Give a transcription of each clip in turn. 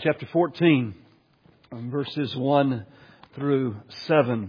chapter 14, verses 1 through 7.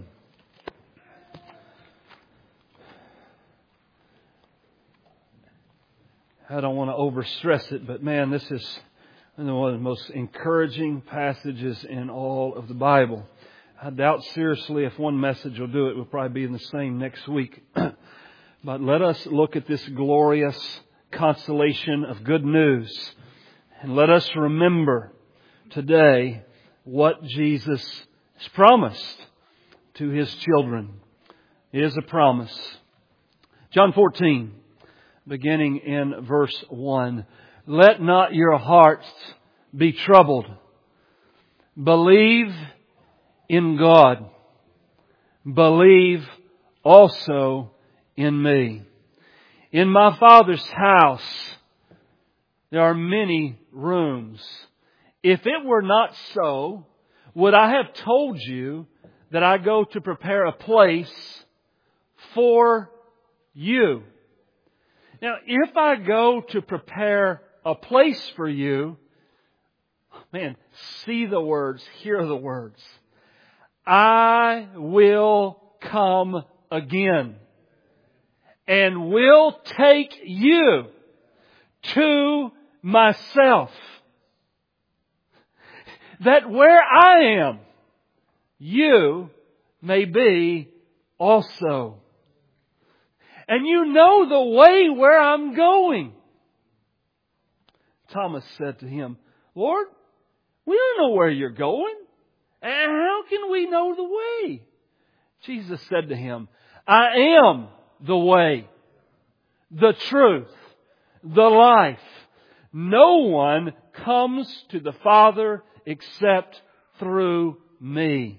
I don't want to overstress it, but man, this is one of the most encouraging passages in all of the Bible. I doubt seriously if one message will do it, we'll probably be in the same next week. But let us look at this glorious constellation of good news. And let us remember today what Jesus has promised to His children. It is a promise. John 14, beginning in verse 1. Let not your hearts be troubled. Believe in God. Believe also in me. In my Father's house there are many rooms. If it were not so, would I have told you that I go to prepare a place for you? Now, if I go to prepare a place for you, man, see the words, hear the words. I will come again and will take you to myself, that where I am, you may be also. And you know the way where I'm going. Thomas said to Him, Lord, we don't know where you're going. And how can we know the way? Jesus said to him, I am the way, the truth, the life. No one comes to the Father except through me.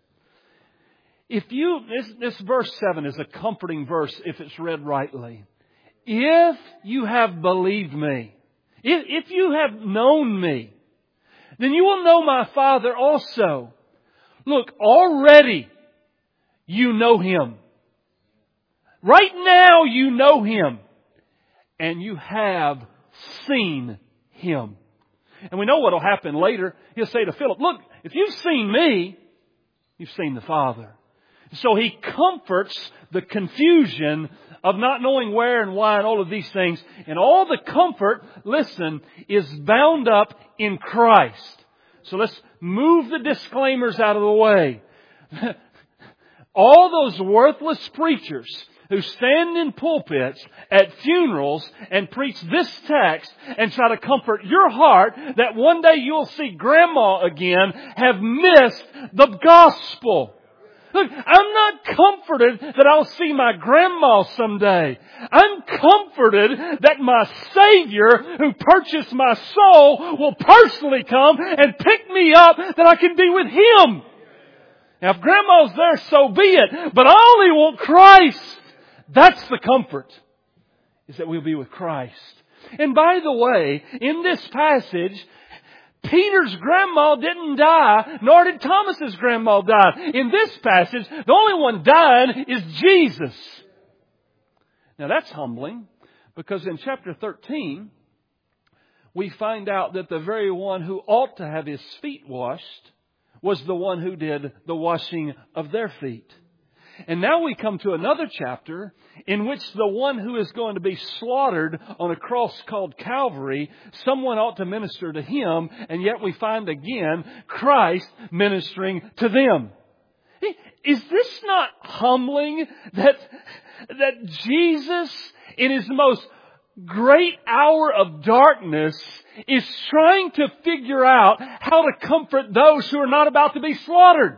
This verse 7 is a comforting verse if it's read rightly. If you have believed me, if you have known me, then you will know my Father also. Look, already you know Him. Right now you know Him. And you have seen Him. And we know what will happen later. He'll say to Philip, look, if you've seen me, you've seen the Father. So He comforts the confusion of not knowing where and why and all of these things. And all the comfort, listen, is bound up in Christ. So let's move the disclaimers out of the way. All those worthless preachers who stand in pulpits at funerals and preach this text and try to comfort your heart that one day you'll see Grandma again have missed the gospel. Look, I'm not comforted that I'll see my grandma someday. I'm comforted that my Savior who purchased my soul will personally come and pick me up that I can be with Him. Now if Grandma's there, so be it. But I only want Christ. That's the comfort, is that we'll be with Christ. And by the way, in this passage, Peter's grandma didn't die, nor did Thomas's grandma die. In this passage, the only one dying is Jesus. Now that's humbling, because in chapter 13, we find out that the very one who ought to have his feet washed was the one who did the washing of their feet. And now we come to another chapter in which the one who is going to be slaughtered on a cross called Calvary, someone ought to minister to him, and yet we find again Christ ministering to them. Is this not humbling that Jesus, in His most great hour of darkness, is trying to figure out how to comfort those who are not about to be slaughtered?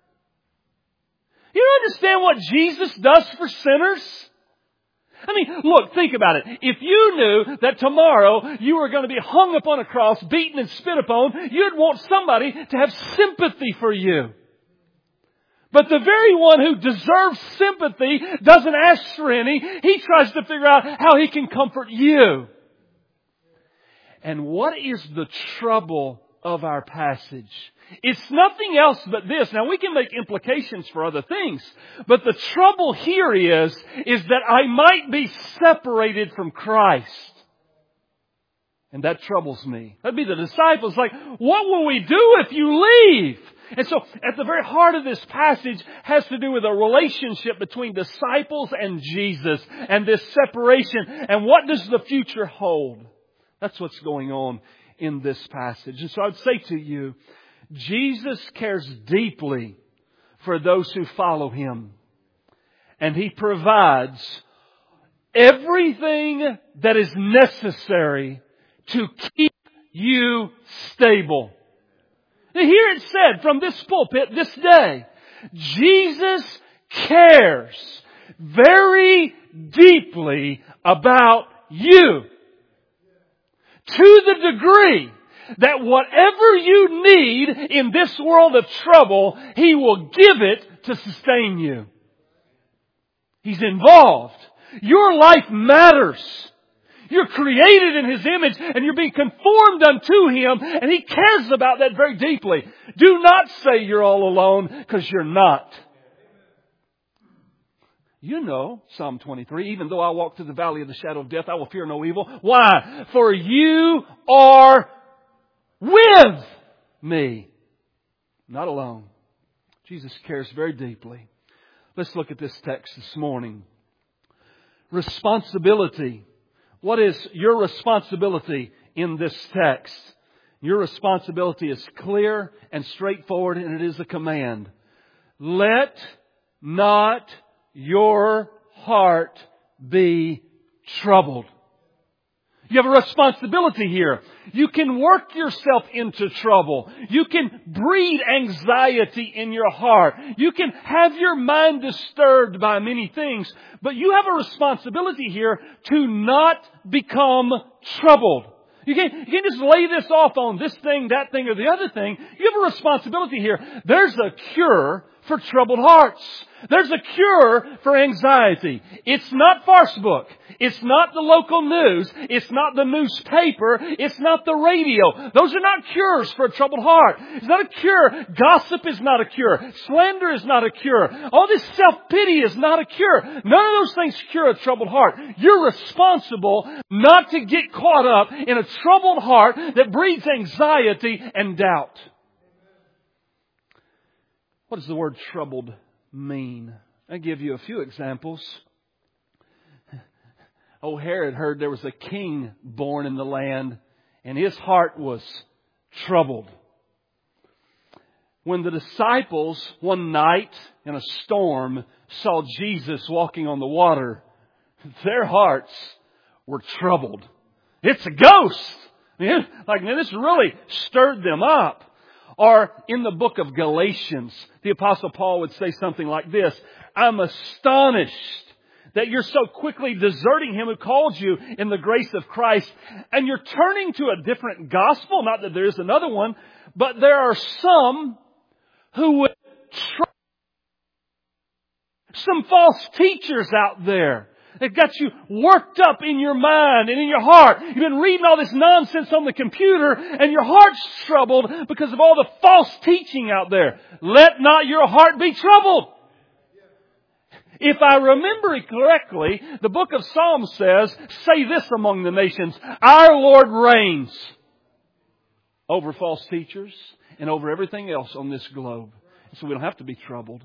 You understand what Jesus does for sinners? I mean, look, think about it. If you knew that tomorrow you were going to be hung up on a cross, beaten and spit upon, you'd want somebody to have sympathy for you. But the very one who deserves sympathy doesn't ask for any. He tries to figure out how He can comfort you. And what is the trouble of our passage? It's nothing else but this. Now we can make implications for other things, but the trouble here is that I might be separated from Christ. And that troubles me. That'd be the disciples like, what will we do if you leave? And so at the very heart of this passage has to do with a relationship between disciples and Jesus and this separation. And what does the future hold? That's what's going on in this passage. And so I would say to you, Jesus cares deeply for those who follow Him. And He provides everything that is necessary to keep you stable. Here it said from this pulpit this day, Jesus cares very deeply about you. To the degree that whatever you need in this world of trouble, He will give it to sustain you. He's involved. Your life matters. You're created in His image and you're being conformed unto Him, and He cares about that very deeply. Do not say you're all alone, because you're not. You know Psalm 23, even though I walk through the valley of the shadow of death, I will fear no evil. Why? For you are with me. Not alone. Jesus cares very deeply. Let's look at this text this morning. Responsibility. What is your responsibility in this text? Your responsibility is clear and straightforward, and it is a command. Let not your heart be troubled. You have a responsibility here. You can work yourself into trouble. You can breed anxiety in your heart. You can have your mind disturbed by many things. But you have a responsibility here to not become troubled. You can't just lay this off on this thing, that thing, or the other thing. You have a responsibility here. There's a cure for troubled hearts. There's a cure for anxiety. It's not farce book. It's not the local news. It's not the newspaper. It's not the radio. Those are not cures for a troubled heart. It's not a cure. Gossip is not a cure. Slander is not a cure. All this self-pity is not a cure. None of those things cure a troubled heart. You're responsible not to get caught up in a troubled heart that breeds anxiety and doubt. What does the word troubled mean? I'll give you a few examples. Oh, Herod heard there was a king born in the land, and his heart was troubled. When the disciples one night in a storm saw Jesus walking on the water, their hearts were troubled. It's a ghost. This really stirred them up. Or in the book of Galatians, the Apostle Paul would say something like this: I'm astonished that you're so quickly deserting Him who called you in the grace of Christ, and you're turning to a different gospel. Not that there is another one, but there are some who would some false teachers out there. They've got you worked up in your mind and in your heart. You've been reading all this nonsense on the computer and your heart's troubled because of all the false teaching out there. Let not your heart be troubled. If I remember it correctly, the book of Psalms says, say this among the nations: our Lord reigns over false teachers and over everything else on this globe. So we don't have to be troubled.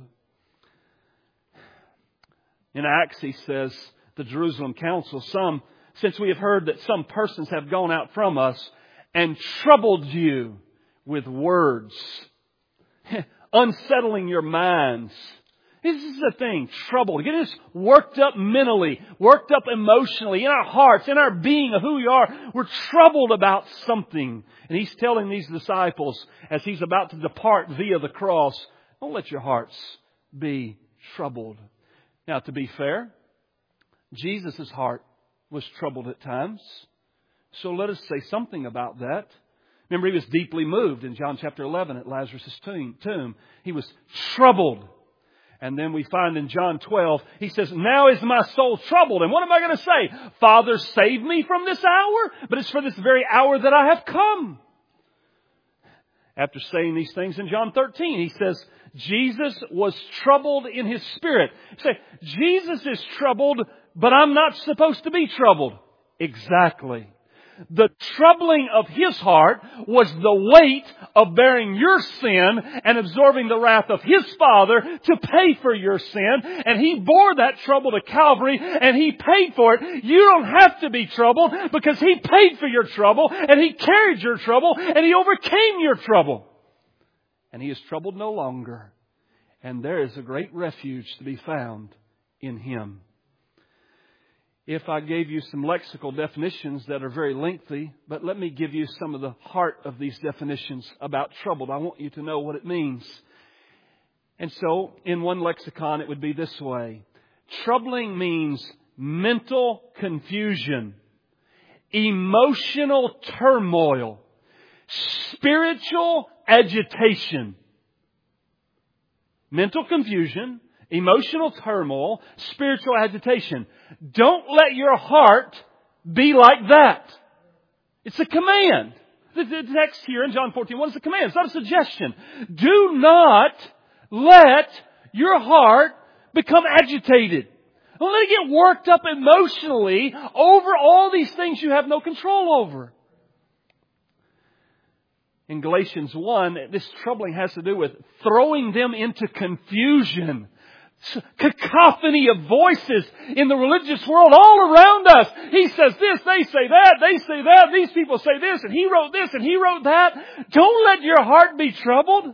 In Acts, he says, the Jerusalem Council, since we have heard that some persons have gone out from us and troubled you with words, unsettling your minds. This is the thing, trouble. Get us worked up mentally, worked up emotionally, in our hearts, in our being of who we are. We're troubled about something. And He's telling these disciples, as He's about to depart via the cross, don't let your hearts be troubled. Now, to be fair, Jesus' heart was troubled at times. So let us say something about that. Remember, He was deeply moved in John chapter 11 at Lazarus' tomb. He was troubled. And then we find in John 12, He says, now is my soul troubled. And what am I going to say? Father, save me from this hour? But it's for this very hour that I have come. After saying these things in John 13, He says, Jesus was troubled in His spirit. You say, Jesus is troubled, but I'm not supposed to be troubled. Exactly. The troubling of His heart was the weight of bearing your sin and absorbing the wrath of His Father to pay for your sin. And He bore that trouble to Calvary and He paid for it. You don't have to be troubled because He paid for your trouble and He carried your trouble and He overcame your trouble. And He is troubled no longer. And there is a great refuge to be found in Him. If I gave you some lexical definitions that are very lengthy, but let me give you some of the heart of these definitions about troubled. I want you to know what it means. And so, in one lexicon, it would be this way. Troubling means mental confusion, emotional turmoil, spiritual agitation. Mental confusion, emotional turmoil, spiritual agitation. Don't let your heart be like that. It's a command. The text here in John 14:1 is a command. It's not a suggestion. Do not let your heart become agitated. Don't let it get worked up emotionally over all these things you have no control over. In Galatians 1, this troubling has to do with throwing them into confusion. Cacophony of voices in the religious world all around us. He says this, they say that, these people say this, and he wrote this, and he wrote that. Don't let your heart be troubled.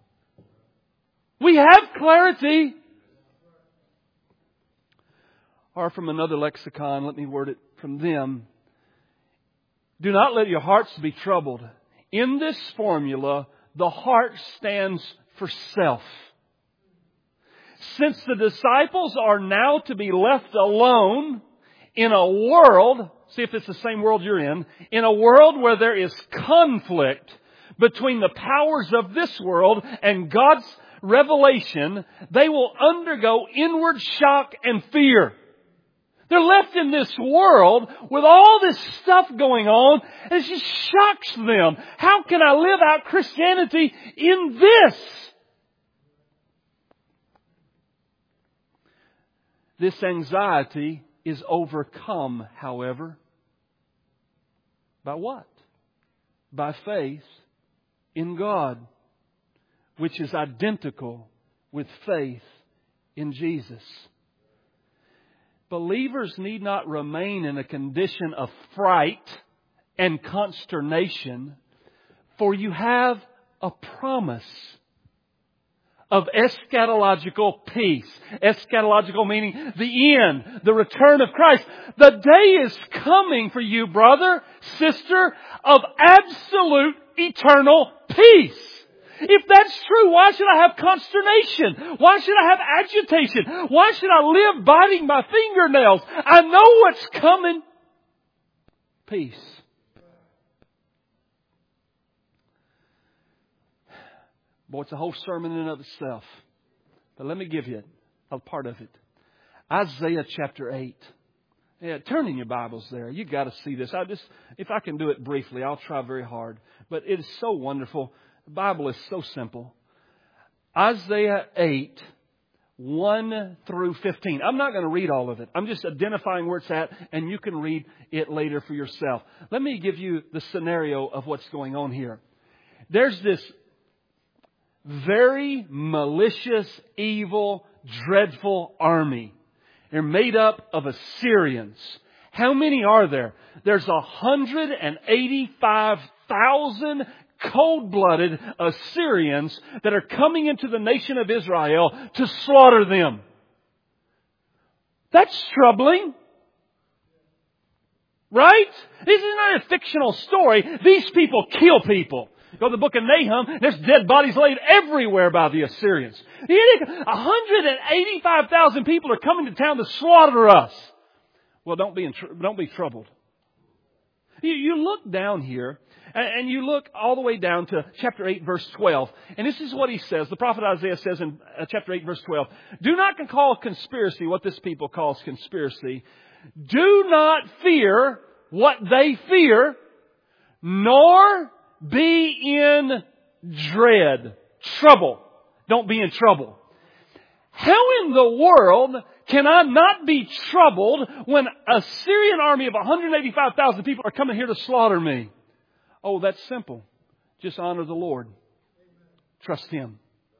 We have clarity. Or from another lexicon, let me word it from them. Do not let your hearts be troubled. In this formula, the heart stands for self. Since the disciples are now to be left alone in a world, see if it's the same world you're in a world where there is conflict between the powers of this world and God's revelation, they will undergo inward shock and fear. They're left in this world with all this stuff going on, and it just shocks them. How can I live out Christianity in this? This anxiety is overcome, however, by what? By faith in God, which is identical with faith in Jesus. Believers need not remain in a condition of fright and consternation, for you have a promise of eschatological peace. Eschatological meaning the end, the return of Christ. The day is coming for you, brother, sister, of absolute eternal peace. If that's true, why should I have consternation? Why should I have agitation? Why should I live biting my fingernails? I know what's coming. Peace. Boy, it's a whole sermon in and of itself. But let me give you a part of it. Isaiah chapter 8. Yeah, turn in your Bibles there. You've got to see this. If I can do it briefly, I'll try very hard. But it is so wonderful. The Bible is so simple. Isaiah 8, 1 through 15. I'm not going to read all of it. I'm just identifying where it's at, and you can read it later for yourself. Let me give you the scenario of what's going on here. There's this very malicious, evil, dreadful army. They're made up of Assyrians. How many are there? There's 185,000 cold-blooded Assyrians that are coming into the nation of Israel to slaughter them. That's troubling. Right? This is not a fictional story. These people kill people. Go to the book of Nahum, there's dead bodies laid everywhere by the Assyrians. 185,000 people are coming to town to slaughter us. Well, don't be troubled. You look down here, and you look all the way down to chapter 8, verse 12. And this is what he says. The prophet Isaiah says in chapter 8, verse 12, do not call conspiracy what this people calls conspiracy. Do not fear what they fear, nor be in dread. Trouble. Don't be in trouble. How in the world can I not be troubled when a Syrian army of 185,000 people are coming here to slaughter me? Oh, that's simple. Just honor the Lord. Trust Him.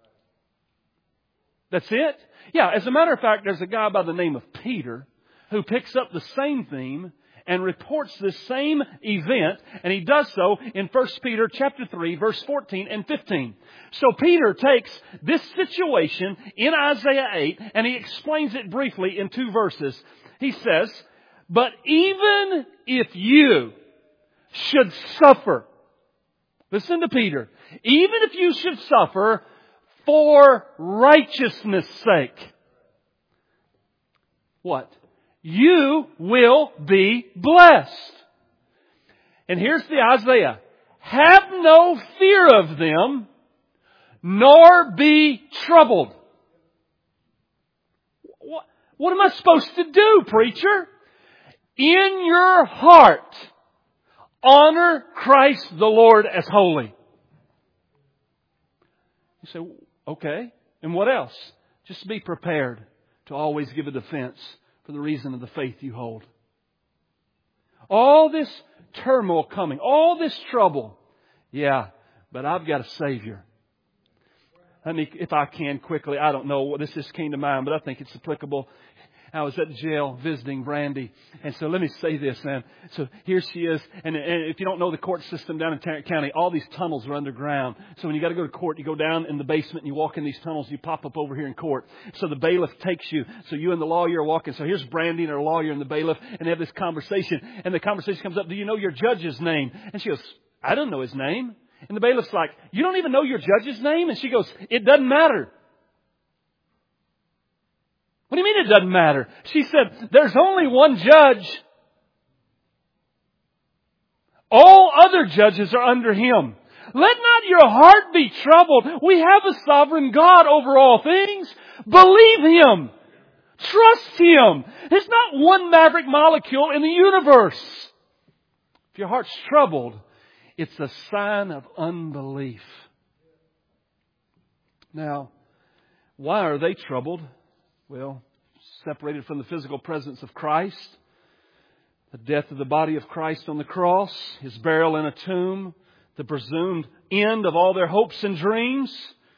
That's it? Yeah, as a matter of fact, there's a guy by the name of Peter who picks up the same theme and reports this same event, and he does so in 1 Peter chapter 3, verse 14 and 15. So Peter takes this situation in Isaiah 8, and he explains it briefly in 2 verses. He says, "But even if you should suffer," listen to Peter, "even if you should suffer for righteousness' sake," what? "You will be blessed." And here's the Isaiah. "Have no fear of them, nor be troubled." What am I supposed to do, preacher? In your heart, honor Christ the Lord as holy. You say, okay, and what else? Just be prepared to always give a defense for the reason of the faith you hold. All this turmoil coming, all this trouble. Yeah, but I've got a Savior. Let me, if I can quickly, I don't know, this just came to mind, but I think it's applicable. I was at the jail visiting Brandy. And so let me say this, man. So here she is. And if you don't know the court system down in Tarrant County, all these tunnels are underground. So when you got to go to court, you go down in the basement and you walk in these tunnels. You pop up over here in court. So the bailiff takes you. So you and the lawyer are walking. So here's Brandy and her lawyer and the bailiff. And they have this conversation. And the conversation comes up, "Do you know your judge's name?" And she goes, "I don't know his name." And the bailiff's like, "You don't even know your judge's name?" And she goes, "It doesn't matter." "What do you mean it doesn't matter?" She said, "There's only one judge. All other judges are under Him. Let not your heart be troubled. We have a sovereign God over all things. Believe Him. Trust Him. There's not one maverick molecule in the universe. If your heart's troubled, it's a sign of unbelief." Now, why are they troubled? Well, separated from the physical presence of Christ, the death of the body of Christ on the cross, His burial in a tomb, the presumed end of all their hopes and dreams.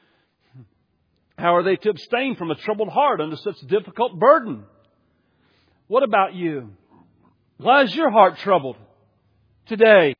How are they to abstain from a troubled heart under such difficult burden? What about you? Why is your heart troubled today?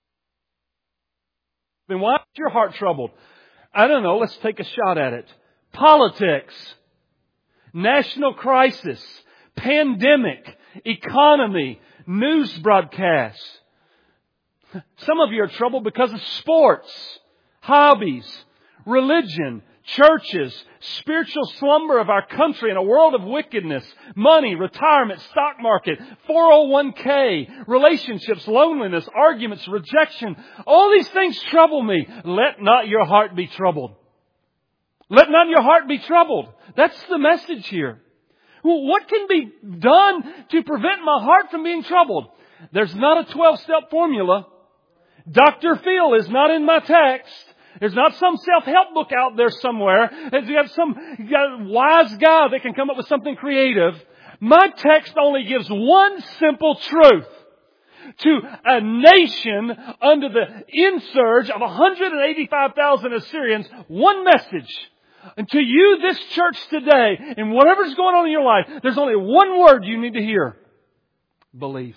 Then why is your heart troubled? I don't know. Let's take a shot at it. Politics. National crisis, pandemic, economy, news broadcasts. Some of you are troubled because of sports, hobbies, religion, churches, spiritual slumber of our country in a world of wickedness, money, retirement, stock market, 401k, relationships, loneliness, arguments, rejection. All these things trouble me. Let not your heart be troubled. Let not your heart be troubled. That's the message here. Well, what can be done to prevent my heart from being troubled? There's not a 12-step formula. Dr. Phil is not in my text. There's not some self-help book out there somewhere. You got a wise guy that can come up with something creative. My text only gives one simple truth. To a nation under the insurge of 185,000 Assyrians, one message. And to you, this church today, and whatever's going on in your life, there's only one word you need to hear. Believe.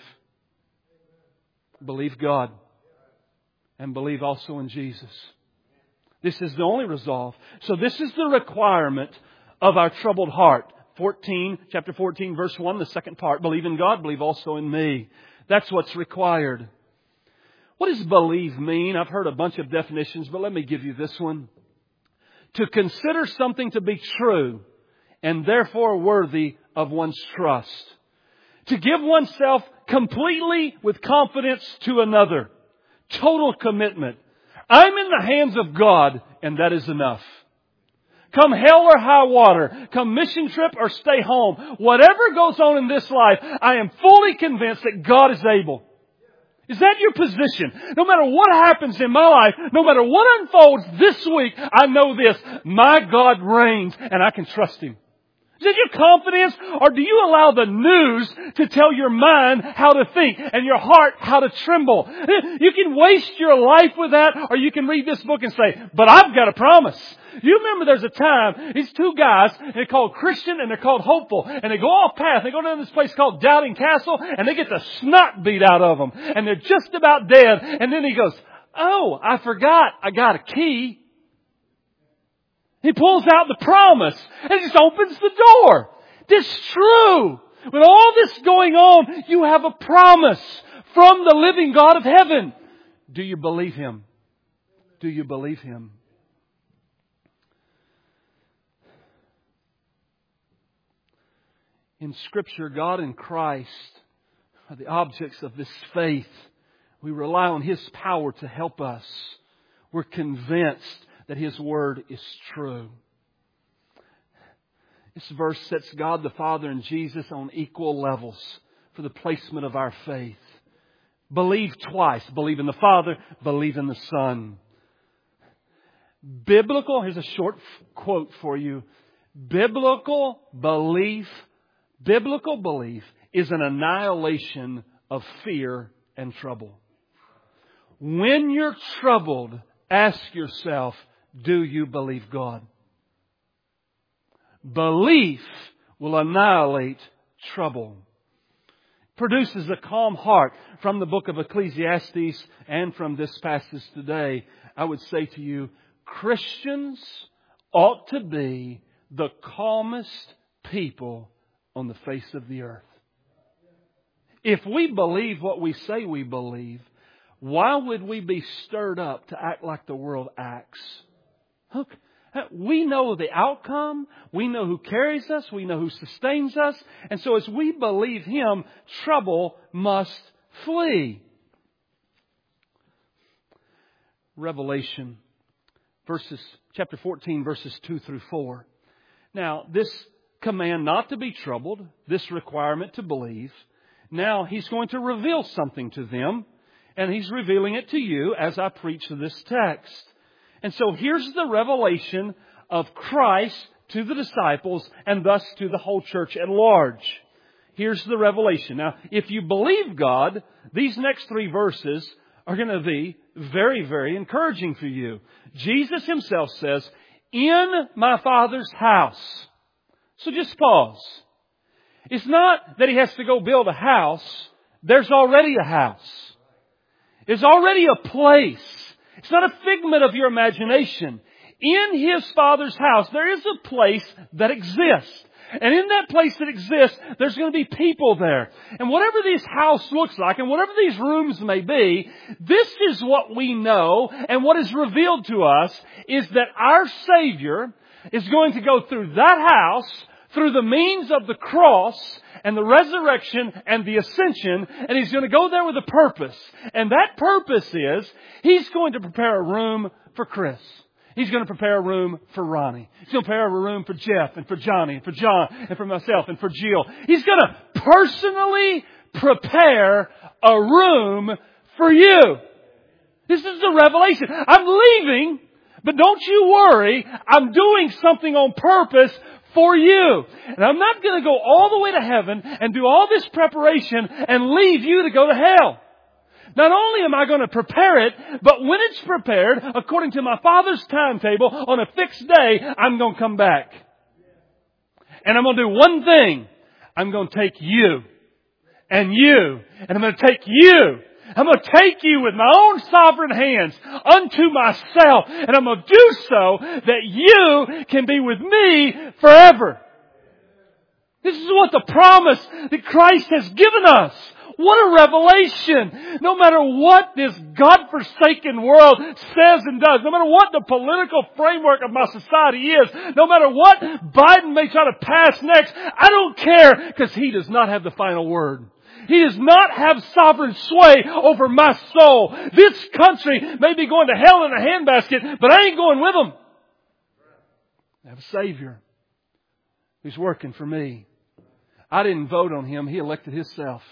Believe God. And believe also in Jesus. This is the only resolve. So this is the requirement of our troubled heart. Chapter 14, verse 1, the second part. Believe in God, believe also in me. That's what's required. What does believe mean? I've heard a bunch of definitions, but let me give you this one. To consider something to be true and therefore worthy of one's trust. To give oneself completely with confidence to another. Total commitment. I'm in the hands of God, and that is enough. Come hell or high water, come mission trip or stay home, whatever goes on in this life, I am fully convinced that God is able. Is that your position? No matter what happens in my life, no matter what unfolds this week, I know this. My God reigns and I can trust Him. Is it your confidence, or do you allow the news to tell your mind how to think and your heart how to tremble? You can waste your life with that, or you can read this book and say, but I've got a promise. You remember there's a time, these two guys, they're called Christian and they're called Hopeful, and they go off path. They go down to this place called Doubting Castle, and they get the snot beat out of them, and they're just about dead. And then he goes, oh, I forgot, I got a key. He pulls out the promise and just opens the door. It's true. With all this going on, you have a promise from the living God of heaven. Do you believe Him? Do you believe Him? In Scripture, God and Christ are the objects of this faith. We rely on His power to help us. We're convinced that His Word is true. This verse sets God the Father and Jesus on equal levels for the placement of our faith. Believe twice. Believe in the Father, believe in the Son. Biblical, here's a short quote for you. Biblical belief is an annihilation of fear and trouble. When you're troubled, ask yourself, do you believe God? Belief will annihilate trouble. Produces a calm heart. From the book of Ecclesiastes and from this passage today, I would say to you, Christians ought to be the calmest people on the face of the earth. If we believe what we say we believe, why would we be stirred up to act like the world acts? Look, we know the outcome. We know who carries us. We know who sustains us. And so as we believe Him, trouble must flee. Revelation, chapter 14, verses 2 through 4. Now, this command not to be troubled, this requirement to believe, now He's going to reveal something to them. And He's revealing it to you as I preach this text. And so here's the revelation of Christ to the disciples and thus to the whole church at large. Here's the revelation. Now, if you believe God, these next 3 verses are going to be very, very encouraging for you. Jesus Himself says, in my Father's house. So just pause. It's not that He has to go build a house. There's already a house. There's already a place. It's not a figment of your imagination. In His Father's house, there is a place that exists. And in that place that exists, there's going to be people there. And whatever this house looks like, and whatever these rooms may be, this is what we know, and what is revealed to us is that our Savior is going to go through that house, through the means of the cross and the resurrection and the ascension, and He's going to go there with a purpose. And that purpose is He's going to prepare a room for Chris. He's going to prepare a room for Ronnie. He's going to prepare a room for Jeff and for Johnny and for John and for myself and for Jill. He's going to personally prepare a room for you. This is the revelation. I'm leaving, but don't you worry. I'm doing something on purpose for you. And I'm not going to go all the way to heaven and do all this preparation and leave you to go to hell. Not only am I going to prepare it, but when it's prepared, according to my Father's timetable, on a fixed day, I'm going to come back. And I'm going to do one thing. I'm going to take you. And you. And I'm going to take you. I'm going to take you with my own sovereign hands unto myself. And I'm going to do so that you can be with me forever. This is what the promise that Christ has given us. What a revelation! No matter what this God-forsaken world says and does, no matter what the political framework of my society is, no matter what Biden may try to pass next, I don't care, because He does not have the final word. He does not have sovereign sway over my soul. This country may be going to hell in a handbasket, but I ain't going with them. I have a Savior who's working for me. I didn't vote on Him. He elected Himself.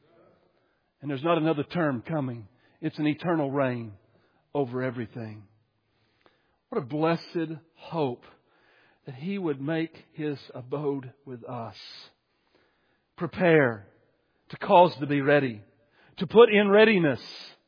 And there's not another term coming. It's an eternal reign over everything. What a blessed hope that He would make His abode with us. Prepare, to cause to be ready, to put in readiness.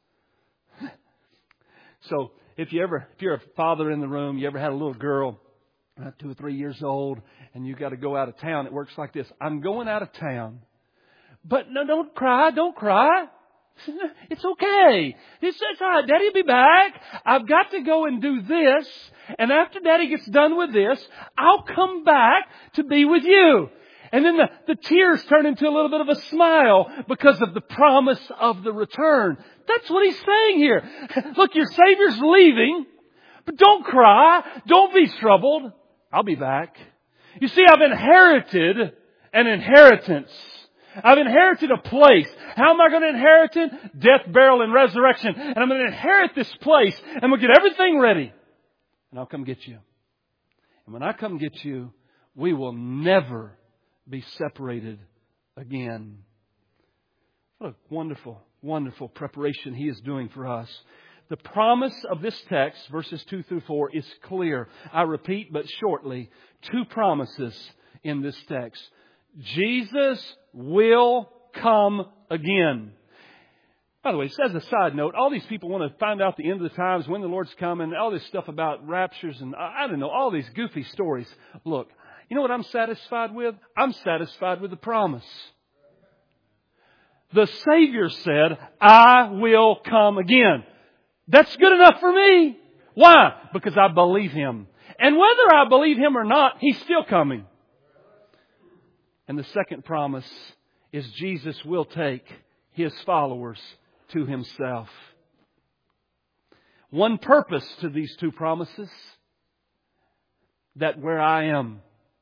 So if you're a father in the room, you ever had a little girl, 2 or 3 years old, and you got to go out of town, it works like this. I'm going out of town. But no, don't cry. It's okay. It's all right. Daddy will be back. I've got to go and do this. And after Daddy gets done with this, I'll come back to be with you. And then the tears turn into a little bit of a smile because of the promise of the return. That's what He's saying here. Look, your Savior's leaving, but don't cry. Don't be troubled. I'll be back. You see, I've inherited an inheritance. I've inherited a place. How am I going to inherit it? Death, burial, and resurrection. And I'm going to inherit this place. And we'll get everything ready. And I'll come get you. And when I come get you, we will never be separated again. What a wonderful, wonderful preparation He is doing for us. The promise of this text, verses 2 through 4, is clear. I repeat, but shortly, 2 promises in this text. Jesus will come again. By the way, as a side note, all these people want to find out the end of the times, when the Lord's coming, all this stuff about raptures and I don't know, all these goofy stories. Look, you know what I'm satisfied with? I'm satisfied with the promise. The Savior said, I will come again. That's good enough for me. Why? Because I believe Him. And whether I believe Him or not, He's still coming. And the second promise is Jesus will take His followers to Himself. One purpose to these 2 promises, that where I am,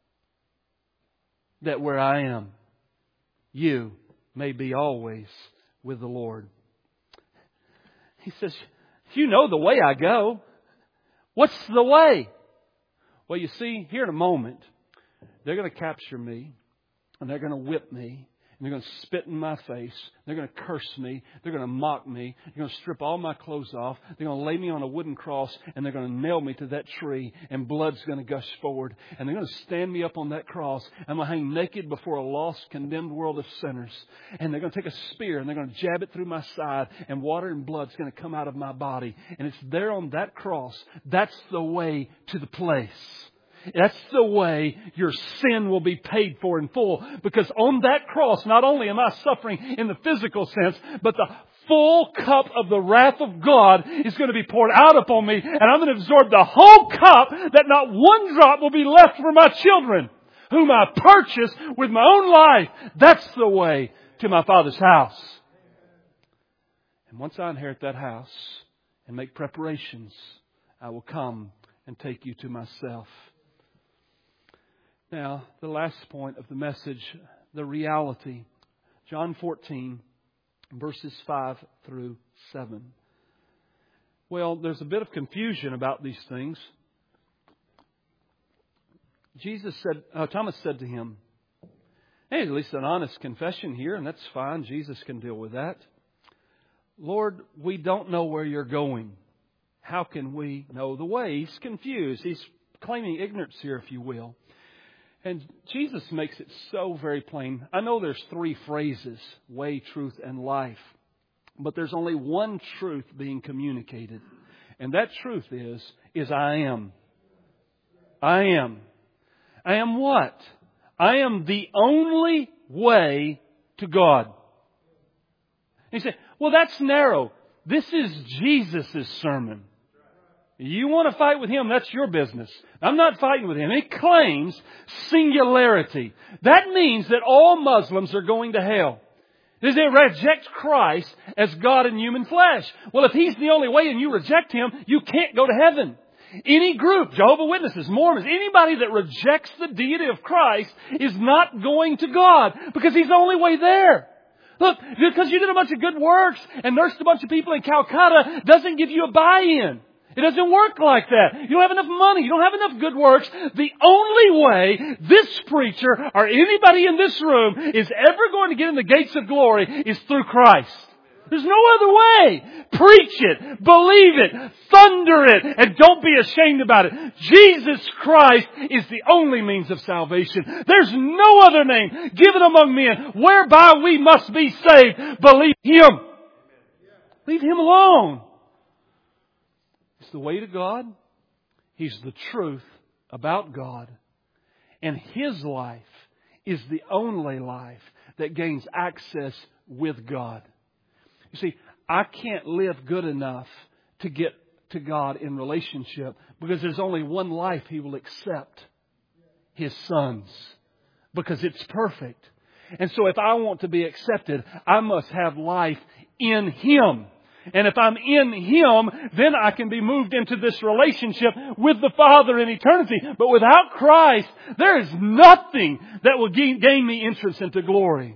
you may be always with the Lord. He says, you know the way I go. What's the way? Well, you see, here in a moment, they're going to capture me. And they're going to whip me. And they're going to spit in my face. They're going to curse me. They're going to mock me. They're going to strip all my clothes off. They're going to lay me on a wooden cross. And they're going to nail me to that tree. And blood's going to gush forward. And they're going to stand me up on that cross. I'm going to hang naked before a lost, condemned world of sinners. And they're going to take a spear and they're going to jab it through my side. And water and blood's going to come out of my body. And it's there on that cross. That's the way to the place. That's the way your sin will be paid for in full. Because on that cross, not only am I suffering in the physical sense, but the full cup of the wrath of God is going to be poured out upon me. And I'm going to absorb the whole cup, that not one drop will be left for my children, whom I purchased with my own life. That's the way to my Father's house. And once I inherit that house and make preparations, I will come and take you to myself. Now, the last point of the message, the reality. John 14, verses 5 through 7. Well, there's a bit of confusion about these things. Thomas said to Him, hey, at least an honest confession here, and that's fine. Jesus can deal with that. Lord, we don't know where you're going. How can we know the way? He's confused. He's claiming ignorance here, if you will. And Jesus makes it so very plain. I know there's 3 phrases, way, truth, and life. But there's only one truth being communicated. And that truth is I am. I am. I am what? I am the only way to God. And you say, well, that's narrow. This is Jesus' sermon. You want to fight with Him, that's your business. I'm not fighting with Him. He claims singularity. That means that all Muslims are going to hell. They reject Christ as God in human flesh. Well, if He's the only way and you reject Him, you can't go to heaven. Any group, Jehovah's Witnesses, Mormons, anybody that rejects the deity of Christ is not going to God because He's the only way there. Look, because you did a bunch of good works and nursed a bunch of people in Calcutta doesn't give you a buy-in. It doesn't work like that. You don't have enough money. You don't have enough good works. The only way this preacher or anybody in this room is ever going to get in the gates of glory is through Christ. There's no other way. Preach it. Believe it. Thunder it. And don't be ashamed about it. Jesus Christ is the only means of salvation. There's no other name given among men whereby we must be saved. Believe Him. Leave Him alone. It's the way to God. He's the truth about God. And His life is the only life that gains access with God. You see, I can't live good enough to get to God in relationship because there's only one life He will accept. His Son's. Because it's perfect. And so if I want to be accepted, I must have life in Him. And if I'm in Him, then I can be moved into this relationship with the Father in eternity. But without Christ, there is nothing that will gain me entrance into glory.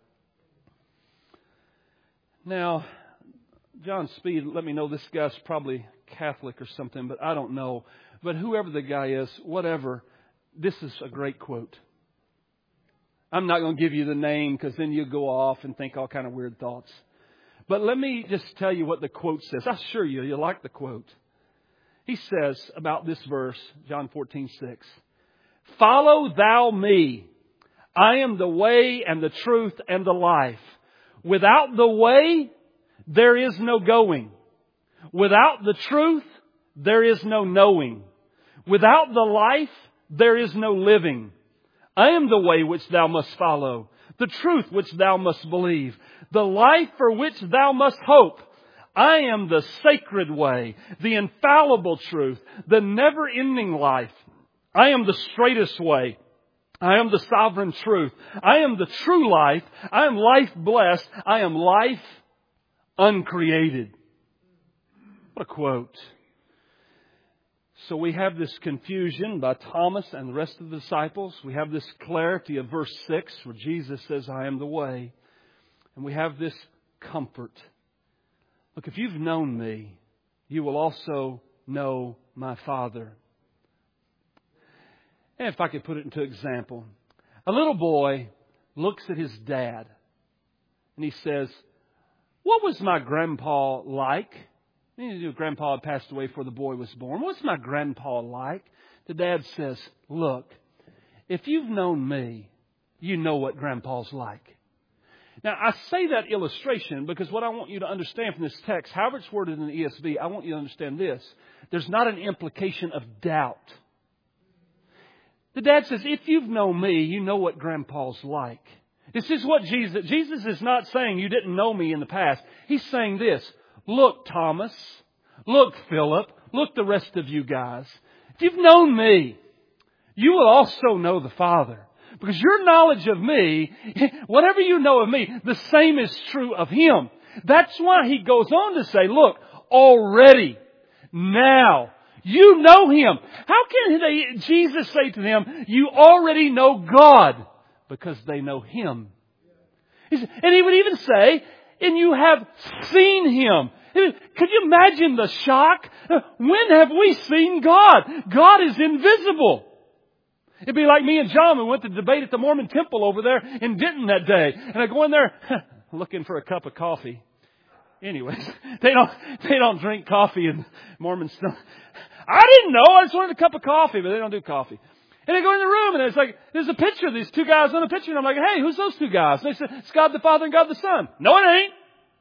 Now, John Speed, let me know this guy's probably Catholic or something, but I don't know. But whoever the guy is, whatever, this is a great quote. I'm not going to give you the name because then you go off and think all kind of weird thoughts. But let me just tell you what the quote says. I assure you, you'll like the quote. He says about this verse, John 14:6, "Follow thou me. I am the way and the truth and the life. Without the way, there is no going. Without the truth, there is no knowing. Without the life, there is no living. I am the way which thou must follow, the truth which thou must believe, the life for which thou must hope. I am the sacred way, the infallible truth, the never-ending life. I am the straightest way. I am the sovereign truth. I am the true life. I am life blessed. I am life uncreated." What a quote. So we have this confusion by Thomas and the rest of the disciples. We have this clarity of verse 6 where Jesus says, "I am the way." And we have this comfort. Look, if you've known me, you will also know my Father. And if I could put it into example, a little boy looks at his dad and he says, "What was my grandpa like?" Grandpa had passed away before the boy was born. "What's my grandpa like?" The dad says, "Look, if you've known me, you know what grandpa's like." Now, I say that illustration because what I want you to understand from this text, however it's worded in the ESV, I want you to understand this. There's not an implication of doubt. The dad says, if you've known me, you know what grandpa's like. This is what Jesus is not saying you didn't know me in the past. He's saying this. Look, Thomas. Look, Philip. Look, the rest of you guys. If you've known me, you will also know the Father. Because your knowledge of me, whatever you know of me, the same is true of Him. That's why He goes on to say, look, already, now, you know Him. How can Jesus say to them, you already know God? Because they know Him. And He would even say, and you have seen Him. Could you imagine the shock? When have we seen God? God is invisible. It'd be like me and John. We went to debate at the Mormon temple over there in Denton that day. And I go in there looking for a cup of coffee. Anyways, they don't drink coffee in Mormon stuff. I didn't know. I just wanted a cup of coffee, but they don't do coffee. And I go in the room and it's like, there's a picture of these two guys on a picture. And I'm like, hey, who's those two guys? And they said, it's God the Father and God the Son. No, it ain't.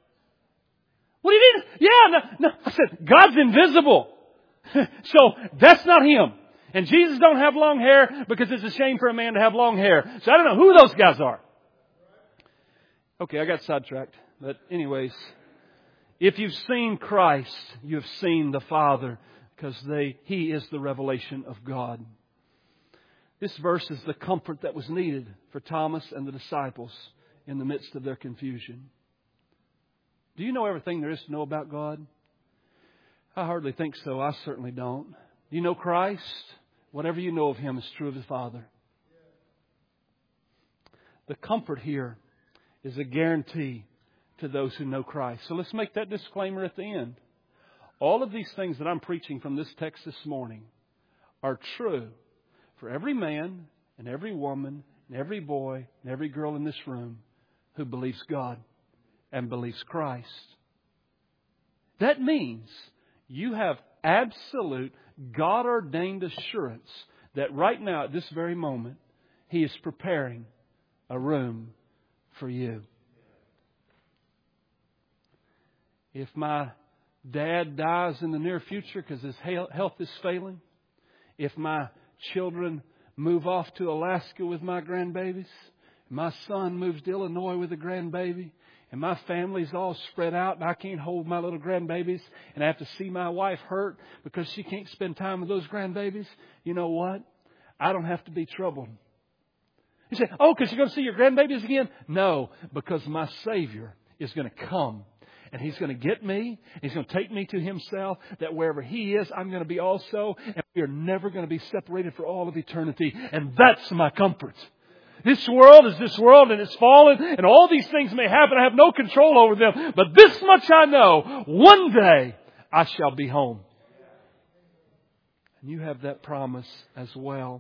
What do you mean? Yeah, no. I said, God's invisible. So that's not Him. And Jesus don't have long hair because it's a shame for a man to have long hair. So I don't know who those guys are. Okay, I got sidetracked. But anyways, if you've seen Christ, you have seen the Father because He is the revelation of God. This verse is the comfort that was needed for Thomas and the disciples in the midst of their confusion. Do you know everything there is to know about God? I hardly think so. I certainly don't. Do you know Christ? Whatever you know of Him is true of His Father. The comfort here is a guarantee to those who know Christ. So let's make that disclaimer at the end. All of these things that I'm preaching from this text this morning are true for every man and every woman and every boy and every girl in this room who believes God and believes Christ. That means you have absolute God-ordained assurance that right now, at this very moment, He is preparing a room for you. If my dad dies in the near future because his health is failing, if my children move off to Alaska with my grandbabies, my son moves to Illinois with a grandbaby, and my family's all spread out and I can't hold my little grandbabies and I have to see my wife hurt because she can't spend time with those grandbabies, you know what? I don't have to be troubled. You say, oh, because you're going to see your grandbabies again? No, because my Savior is going to come. And He's going to get me. He's going to take me to Himself. That wherever He is, I'm going to be also. And we are never going to be separated for all of eternity. And that's my comfort. This world is this world and it's fallen. And all these things may happen. I have no control over them. But this much I know. One day I shall be home. And you have that promise as well.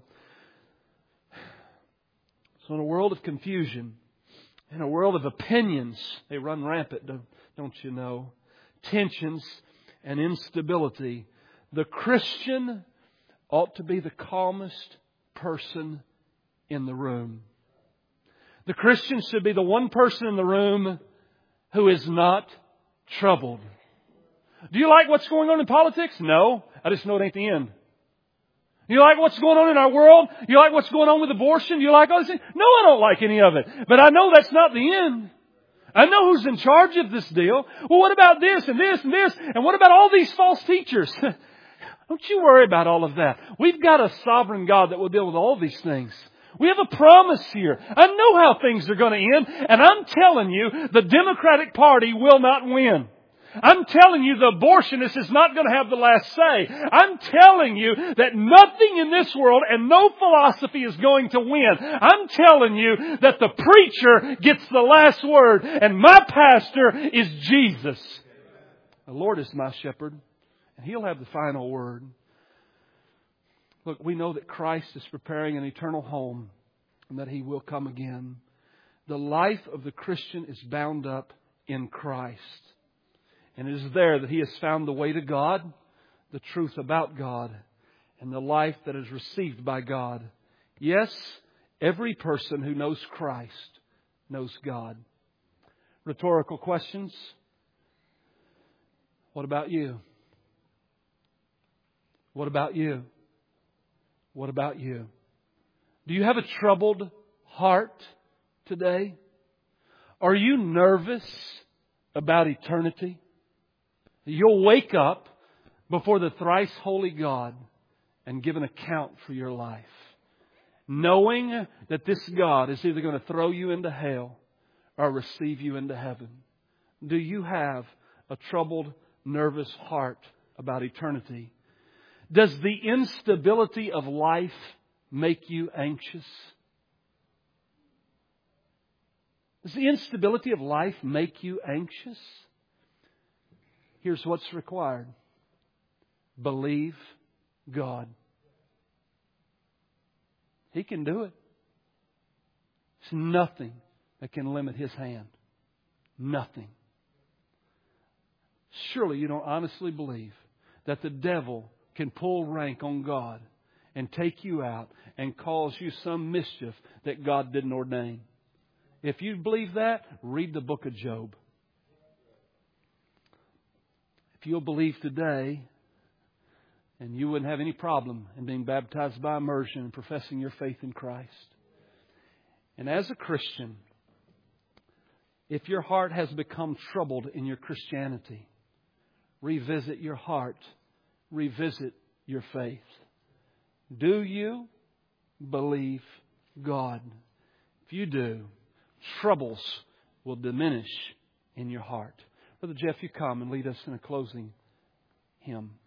So in a world of confusion, in a world of opinions, they run rampant, don't you know? Tensions and instability. The Christian ought to be the calmest person in the room. The Christian should be the one person in the room who is not troubled. Do you like what's going on in politics? No. I just know it ain't the end. You like what's going on in our world? You like what's going on with abortion? You like all these things? No, I don't like any of it. But I know that's not the end. I know who's in charge of this deal. Well, what about this and this and this? And what about all these false teachers? Don't you worry about all of that. We've got a sovereign God that will deal with all these things. We have a promise here. I know how things are going to end. And I'm telling you, the Democratic Party will not win. I'm telling you, the abortionist is not going to have the last say. I'm telling you that nothing in this world and no philosophy is going to win. I'm telling you that the preacher gets the last word and my pastor is Jesus. The Lord is my shepherd and He'll have the final word. Look, we know that Christ is preparing an eternal home and that He will come again. The life of the Christian is bound up in Christ. And it is there that he has found the way to God, the truth about God, and the life that is received by God. Yes, every person who knows Christ knows God. Rhetorical questions. What about you? What about you? What about you? Do you have a troubled heart today? Are you nervous about eternity? You'll wake up before the thrice holy God and give an account for your life, knowing that this God is either going to throw you into hell or receive you into heaven. Do you have a troubled, nervous heart about eternity? Does the instability of life make you anxious? Does the instability of life make you anxious? Here's what's required. Believe God. He can do it. There's nothing that can limit His hand. Nothing. Surely you don't honestly believe that the devil can pull rank on God and take you out and cause you some mischief that God didn't ordain. If you believe that, read the book of Job. If you'll believe today, and you wouldn't have any problem in being baptized by immersion and professing your faith in Christ. And as a Christian, if your heart has become troubled in your Christianity, revisit your heart. Revisit your faith. Do you believe God? If you do, troubles will diminish in your heart. Brother Jeff, you come and lead us in a closing hymn.